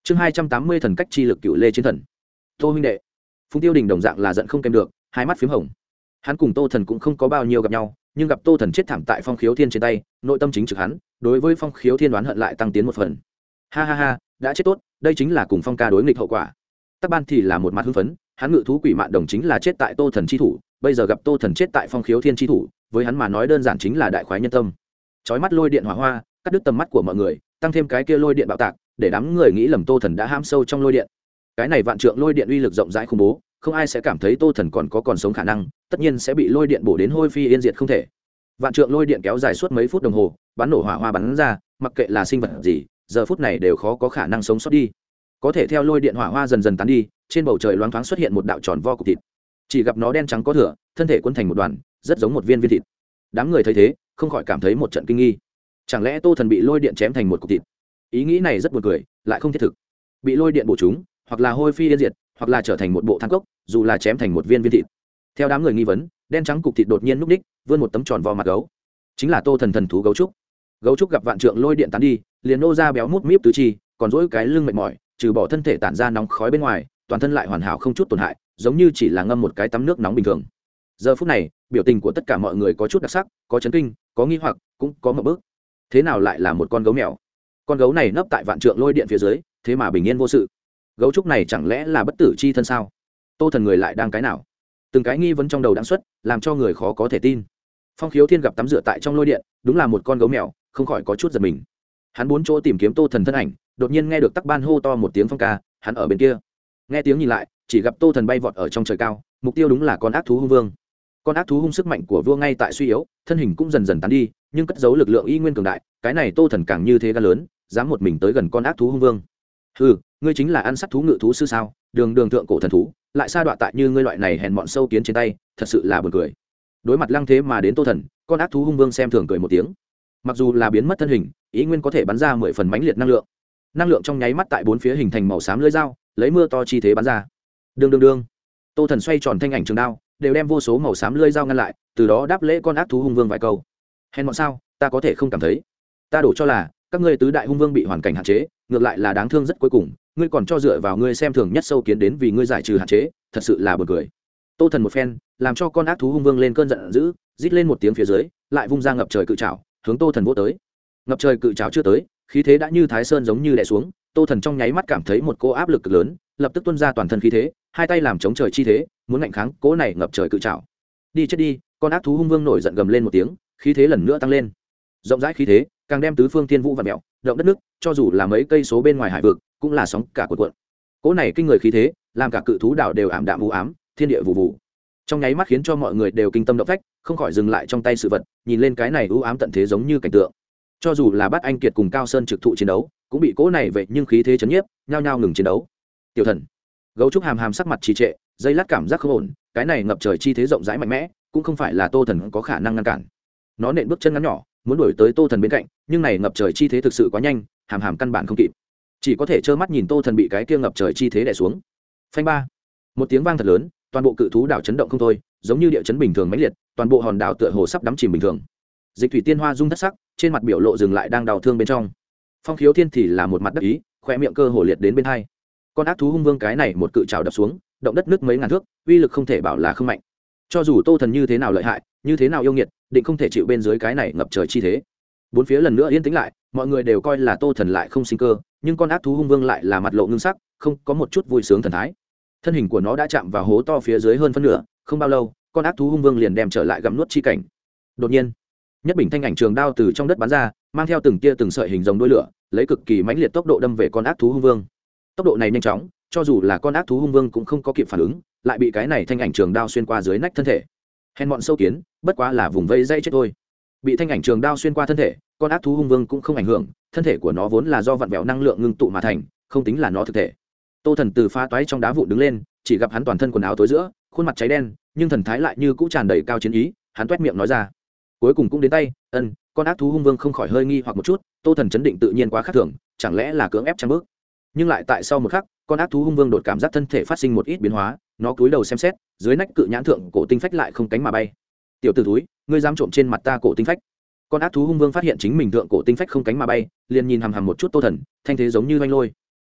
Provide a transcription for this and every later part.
chương 280 thần cách chi lực cựu lê chiến thần. Tô huynh đệ. Phùng Tiêu Đình đồng dạng là giận không kèm được, hai mắt phím hồng. Hắn cùng Tô Thần cũng không có bao nhiêu gặp nhau, nhưng gặp Tô Thần chết thảm tại Phong Khiếu Thiên trên tay, nội tâm chính trực hắn đối với Phong Khiếu Thiên đoán hận lại tăng tiến một phần. Ha ha ha, đã chết tốt, đây chính là cùng Phong ca đối nghịch hậu quả. Tắc Ban thì là một mặt hưng phấn, hắn ngự thú quỷ mạn đồng chính là chết tại Tô Thần chi thủ, bây giờ gặp Tô Thần chết tại Phong Khiếu Thiên chi thủ, với hắn mà nói đơn giản chính là đại khoái nhân tâm. Chói mắt lôi điện hỏa hoa, cắt đứt tầm mắt của mọi người, tăng thêm cái kia lôi điện bạo tạc, để đám người nghĩ lầm Tô Thần đã ham sâu trong lôi điện. Cái này vạn trượng lôi điện uy lực rộng rãi khủng bố, không ai sẽ cảm thấy Tô Thần còn sống khả năng, tất nhiên sẽ bị lôi điện bổ đến hôi phi yên diệt không thể. Vạn trượng lôi điện kéo dài suốt mấy phút đồng hồ, bắn nổ hỏa hoa bắn ra, mặc kệ là sinh vật gì, giờ phút này đều khó có khả năng sống sót đi. Có thể theo lôi điện hỏa hoa dần dần tán đi, trên bầu trời loáng thoáng xuất hiện một đạo tròn vo cục thịt. Chỉ gặp nó đen trắng có thửa, thân thể cuốn thành một đoàn, rất giống một viên thịt. Đám người thấy thế, không khỏi cảm thấy một trận kinh nghi. Chẳng lẽ Tô Thần bị lôi điện chém thành một cục thịt? Ý nghĩ này rất buồn cười, lại không thiết thực. Bị lôi điện bổ trúng, hoặc là hôi phi yên diệt, hoặc là trở thành một bộ than cốc, dù là chém thành một viên thịt. Theo đám người nghi vấn, đen trắng cục thịt đột nhiên núp ních, vươn một tấm tròn vo mặt gấu. Chính là Tô Thần thần thú gấu trúc. Gấu trúc gặp vạn trượng lôi điện tán đi, liền nô ra béo mút míp tứ chi, còn dỗi cái lưng mệt mỏi, trừ bỏ thân thể tản ra nóng khói bên ngoài, toàn thân lại hoàn hảo không chút tổn hại, giống như chỉ là ngâm một cái tắm nước nóng bình thường. Giờ phút này, biểu tình của tất cả mọi người có chút đặc sắc, có chấn kinh, có nghi hoặc, cũng có một bước. Thế nào lại là một con gấu mèo? Con gấu này nấp tại vạn trượng lôi điện phía dưới, thế mà bình yên vô sự. Gấu trúc này chẳng lẽ là bất tử chi thân sao? Tô Thần người lại đang cái nào? Từng cái nghi vấn trong đầu đang xuất, làm cho người khó có thể tin. Phong Khiếu Thiên gặp tắm rửa tại trong lôi điện, đúng là một con gấu mèo, không khỏi có chút giật mình. Hắn bốn chỗ tìm kiếm Tô Thần thân ảnh, đột nhiên nghe được Tắc Ban hô to một tiếng Phong ca, hắn ở bên kia. Nghe tiếng nhìn lại, chỉ gặp Tô Thần bay vọt ở trong trời cao, mục tiêu đúng là con ác thú hung vương. Con ác thú hung sức mạnh của vua ngay tại suy yếu, thân hình cũng dần dần tán đi, nhưng cất giấu lực lượng y nguyên cường đại, cái này Tô Thần càng như thế gan lớn, dám một mình tới gần con ác thú hung vương. Hừ, ngươi chính là ăn sát thú ngự thú sư sao? Đường đường thượng cổ thần thú, lại sa đọa tại như ngươi loại này hèn mọn sâu kiến trên tay, thật sự là buồn cười. Đối mặt lăng thế mà đến Tô Thần, con ác thú hung vương xem thường cười một tiếng. Mặc dù là biến mất thân hình, ý nguyên có thể bắn ra 10 phần mãnh liệt năng lượng trong nháy mắt tại bốn phía hình thành màu xám lưỡi dao, lấy mưa to chi thế bắn ra. Đương đương đương, Tô Thần xoay tròn thanh ảnh trường đao, đều đem vô số màu xám lưỡi dao ngăn lại, từ đó đáp lễ con ác thú hung vương vài câu. Hèn mọn sao, ta có thể không cảm thấy. Ta đổ cho là các ngươi tứ đại hung vương bị hoàn cảnh hạn chế, ngược lại là đáng thương rất cuối cùng, ngươi còn cho dựa vào ngươi xem thường nhất sâu kiến đến vì ngươi giải trừ hạn chế, thật sự là buồn cười. Tô Thần một phen, làm cho con ác thú hung vương lên cơn giận dữ, rít lên một tiếng phía dưới, lại vung ra ngập trời cự trảo, hướng Tô Thần vỗ tới. Ngập trời cự trảo chưa tới, khí thế đã như Thái Sơn giống như đè xuống, Tô Thần trong nháy mắt cảm thấy một cỗ áp lực cực lớn, lập tức tuôn ra toàn thân khí thế, hai tay làm chống trời chi thế, muốn ngạnh kháng cỗ này ngập trời cự trảo. Đi chết đi, con ác thú hung vương nổi giận gầm lên một tiếng, khí thế lần nữa tăng lên. Rộng rãi khí thế, càng đem tứ phương thiên vũ vặn mèo, động đất nước, cho dù là mấy cây số bên ngoài hải vực, cũng là sóng cả cuộn cuộn. Cỗ này kinh người khí thế, làm cả cự thú đảo đều ảm đạm u ám, thiên địa vụ vụ. Trong nháy mắt khiến cho mọi người đều kinh tâm động phách, không khỏi dừng lại trong tay sự vật, nhìn lên cái này u ám tận thế giống như cảnh tượng. Cho dù là Bát Anh Kiệt cùng Cao Sơn trực thụ chiến đấu, cũng bị cỗ này vậy nhưng khí thế chấn nhiếp, nhao nhao ngừng chiến đấu. Tiểu Thần, gấu trúc hàm hàm sắc mặt trì trệ, dây lát cảm giác không ổn, cái này ngập trời chi thế rộng rãi mạnh mẽ, cũng không phải là Tô Thần có khả năng ngăn cản. Nó nện bước chân ngắn nhỏ, muốn đuổi tới Tô Thần bên cạnh, nhưng này ngập trời chi thế thực sự quá nhanh, hàm hàm căn bản không kịp, chỉ có thể trơ mắt nhìn Tô Thần bị cái kia ngập trời chi thế đè xuống. Phanh ba, một tiếng vang thật lớn, toàn bộ cự thú đảo chấn động không thôi, giống như địa chấn bình thường mãnh liệt, toàn bộ hòn đảo tựa hồ sắp đắm chìm bình thường. Dịch Thủy Tiên Hoa rung thất sắc, trên mặt biểu lộ dừng lại đang đau thương bên trong. Phong Khiếu Thiên thì là một mặt đắc ý, khoe miệng cơ hồ liệt đến bên hai. Con ác thú hung vương cái này một cự trảo đập xuống, động đất nước mấy ngàn thước, uy lực không thể bảo là không mạnh. Cho dù Tô Thần như thế nào lợi hại, như thế nào yêu nghiệt, định không thể chịu bên dưới cái này ngập trời chi thế. Bốn phía lần nữa yên tĩnh lại, mọi người đều coi là Tô Thần lại không sinh cơ, nhưng con ác thú hung vương lại là mặt lộ ngưng sắc, không có một chút vui sướng thần thái. Thân hình của nó đã chạm vào hố to phía dưới hơn phân nửa, không bao lâu, con ác thú hung vương liền đem trở lại gặm nuốt chi cảnh. Đột nhiên, nhất bình thanh ảnh trường đao từ trong đất bắn ra, mang theo từng tia từng sợi hình rồng đuôi lửa, lấy cực kỳ mãnh liệt tốc độ đâm về con ác thú hung vương. Tốc độ này nhanh chóng, cho dù là con ác thú hung vương cũng không có kịp phản ứng, lại bị cái này thanh ảnh trường đao xuyên qua dưới nách thân thể. Hèn mọn sâu kiến, bất quá là vùng vây dây chết thôi. Bị thanh ảnh trường đao xuyên qua thân thể, con ác thú hung vương cũng không ảnh hưởng, thân thể của nó vốn là do vặn vẹo năng lượng ngưng tụ mà thành, không tính là nó thực thể. Tô Thần từ pha toái trong đá vụn đứng lên, chỉ gặp hắn toàn thân quần áo tối giữa, khuôn mặt cháy đen, nhưng thần thái lại như cũ tràn đầy cao chiến ý, hắn toét miệng nói ra: cuối cùng cũng đến tay. Con ác thú hung vương không khỏi hơi nghi hoặc một chút, Tô Thần chấn định tự nhiên quá khác thường, chẳng lẽ là cưỡng ép trăm bước. Nhưng lại tại sau một khắc, con ác thú hung vương đột cảm giác thân thể phát sinh một ít biến hóa, nó cúi đầu xem xét, dưới nách cự nhãn thượng cổ tinh phách lại không cánh mà bay. Tiểu tử túi, ngươi dám trộm trên mặt ta cổ tinh phách? Con ác thú hung vương phát hiện chính mình thượng cổ tinh phách không cánh mà bay, liền nhìn hằm hằm một chút Tô Thần, thanh thế giống như oanh lôi.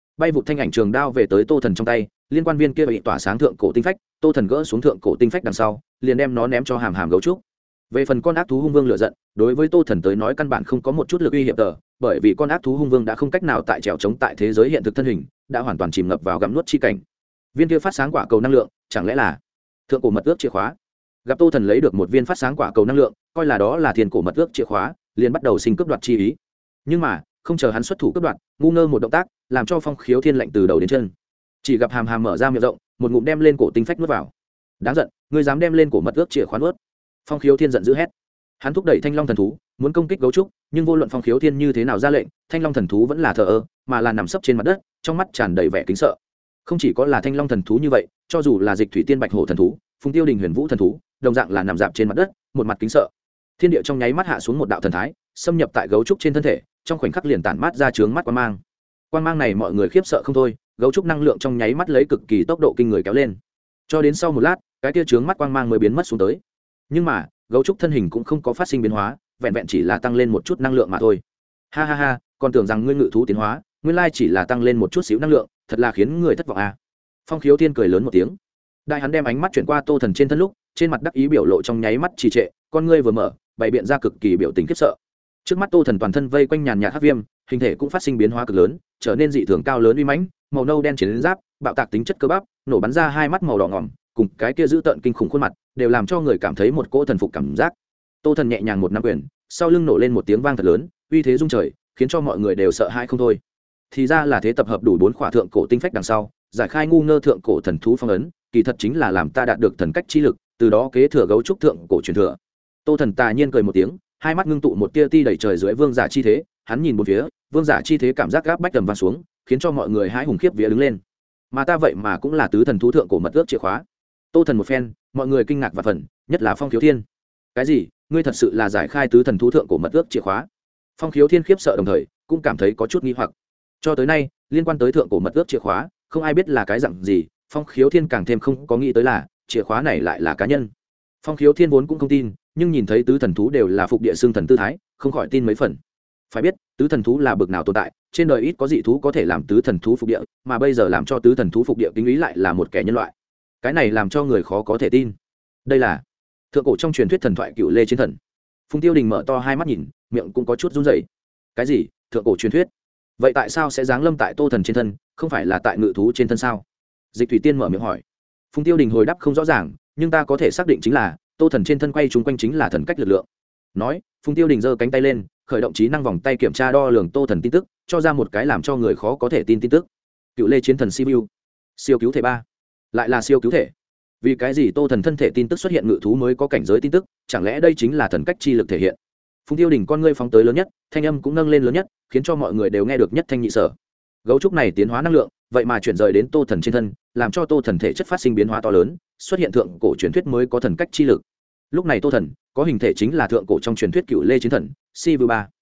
bay vụ thanh ảnh trường đao về tới tô thần trong tay, liên quan viên kia bị tỏa sáng thượng cổ tinh phách, tô thần gỡ xuống thượng cổ tinh phách đằng sau liền đem nó ném cho hàm hàm gấu trúc. Về phần con ác thú hung vương lựa giận, đối với tô thần tới nói căn bản không có một chút lực uy hiểm tờ, bởi vì con ác thú hung vương đã không cách nào tại trèo chống tại thế giới hiện thực thân hình, đã hoàn toàn chìm ngập vào gặm nuốt chi cảnh. Viên kia phát sáng quả cầu năng lượng chẳng lẽ là thượng cổ mật ước chìa khóa? Gặp tô thần lấy được một viên phát sáng quả cầu năng lượng, coi là đó là thiên cổ mật ước chìa khóa, liền bắt đầu sinh cướp đoạt chi ý. Nhưng mà không chờ hắn xuất thủ cướp đoạt, ngu ngơ một động tác làm cho Phong Khiếu Thiên lạnh từ đầu đến chân. Chỉ gặp hàm hàm mở ra miệng rộng, một ngụm đem lên cổ tinh phách nuốt vào. Đáng giận, ngươi dám đem lên cổ mật ước chìa khóa nuốt? Phong Khiếu Thiên giận dữ hét. Hắn thúc đẩy Thanh Long thần thú muốn công kích gấu trúc, nhưng vô luận Phong Khiếu Thiên như thế nào ra lệnh, Thanh Long thần thú vẫn là thờ ơ, mà là nằm sấp trên mặt đất, trong mắt tràn đầy vẻ kính sợ. Không chỉ có là Thanh Long thần thú như vậy, cho dù là Dịch Thủy Tiên Bạch Hổ thần thú, Phùng Tiêu Đình Huyền Vũ thần thú, đồng dạng là nằm dạp trên mặt đất, một mặt kính sợ. Thiên địa trong nháy mắt hạ xuống một đạo thần thái, xâm nhập tại gấu trúc trên thân thể, trong khoảnh khắc liền tản mát ra chướng mắt quang mang. Quang mang này mọi người khiếp sợ không thôi, gấu trúc năng lượng trong nháy mắt lấy cực kỳ tốc độ kinh người kéo lên. Cho đến sau một lát, cái kia chướng mắt quang mang mới biến mất xuống tới. Nhưng mà, gấu trúc thân hình cũng không có phát sinh biến hóa, vẹn vẹn chỉ là tăng lên một chút năng lượng mà thôi. Ha ha ha, còn tưởng rằng ngươi ngự thú tiến hóa, nguyên lai chỉ là tăng lên một chút xíu năng lượng, thật là khiến người thất vọng à. Phong Khiếu Thiên cười lớn một tiếng. Đại hắn đem ánh mắt chuyển qua tô thần trên thân lúc, trên mặt đắc ý biểu lộ trong nháy mắt trì trệ, con ngươi vừa mở, bày biện ra cực kỳ biểu tình khiếp sợ. Trước mắt tô thần toàn thân vây quanh nhàn nhạt hắc viêm, hình thể cũng phát sinh biến hóa cực lớn, trở nên dị thường cao lớn uy mãnh, màu nâu đen chiến giáp, bạo tạc tính chất cơ bắp, nổ bắn ra hai mắt màu đỏ ngòm, cùng cái kia dữ tợn kinh khủng khuôn mặt, đều làm cho người cảm thấy một cỗ thần phục cảm giác. Tô thần nhẹ nhàng một năm quyền, sau lưng nổ lên một tiếng vang thật lớn, uy thế rung trời, khiến cho mọi người đều sợ hãi không thôi. Thì ra là thế, tập hợp đủ 4 khỏa thượng cổ tinh phách đằng sau, giải khai ngu ngơ thượng cổ thần thú phong ấn, kỳ thật chính là làm ta đạt được thần cách chi lực, từ đó kế thừa gấu trúc thượng cổ truyền thừa. Tô thần tà nhiên cười một tiếng, hai mắt ngưng tụ một tia ti đẩy trời dưới vương giả chi thế, hắn nhìn bốn phía, vương giả chi thế cảm giác gáp bách tầm vang xuống, khiến cho mọi người hãi hùng khiếp vía đứng lên. Mà ta vậy mà cũng là tứ thần thú thượng cổ mật ước chìa khóa. Tô thần một phen, mọi người kinh ngạc và phần, nhất là Phong Khiếu Thiên. Cái gì? Ngươi thật sự là giải khai tứ thần thú thượng cổ mật ước chìa khóa? Phong Khiếu Thiên khiếp sợ đồng thời cũng cảm thấy có chút nghi hoặc. Cho tới nay, liên quan tới thượng cổ mật ước chìa khóa, không ai biết là cái dạng gì, Phong Khiếu Thiên càng thêm không có nghĩ tới là chìa khóa này lại là cá nhân. Phong Khiếu Thiên vốn cũng không tin, nhưng nhìn thấy tứ thần thú đều là phục địa xương thần tư thái, không khỏi tin mấy phần. Phải biết, tứ thần thú là bậc nào tồn tại, trên đời ít có dị thú có thể làm tứ thần thú phục địa, mà bây giờ làm cho tứ thần thú phục địa kính ý lại là một kẻ nhân loại. Cái này làm cho người khó có thể tin. Đây là thượng cổ trong truyền thuyết thần thoại Cựu Lê Chiến Thần. Phùng Tiêu Đình mở to hai mắt nhìn, miệng cũng có chút run rẩy. Cái gì? Thượng cổ truyền thuyết? Vậy tại sao sẽ giáng lâm tại Tô Thần trên thân, không phải là tại ngự thú trên thân sao? Dịch Thủy Tiên mở miệng hỏi. Phùng Tiêu Đình hồi đáp không rõ ràng, nhưng ta có thể xác định chính là Tô Thần trên thân quay chúng quanh chính là thần cách lực lượng. Nói, Phùng Tiêu Đình giơ cánh tay lên, khởi động trí năng vòng tay kiểm tra đo lường Tô Thần tin tức, cho ra một cái làm cho người khó có thể tin tin tức. Cựu Lê Chiến Thần Sibiu, siêu cứu thể 3, lại là siêu cứu thể. Vì cái gì Tô Thần thân thể tin tức xuất hiện ngự thú mới có cảnh giới tin tức, chẳng lẽ đây chính là thần cách chi lực thể hiện? Phùng Tiêu Đình con ngươi phóng tới lớn nhất, thanh âm cũng nâng lên lớn nhất, khiến cho mọi người đều nghe được nhất thanh nhị sở. Gấu trúc này tiến hóa năng lượng, vậy mà chuyển rời đến Tô Thần trên thân, làm cho Tô Thần thể chất phát sinh biến hóa to lớn, xuất hiện thượng cổ truyền thuyết mới có thần cách chi lực. Lúc này Tô Thần có hình thể chính là thượng cổ trong truyền thuyết Cựu Lê Chiến Thần Sibiu 3.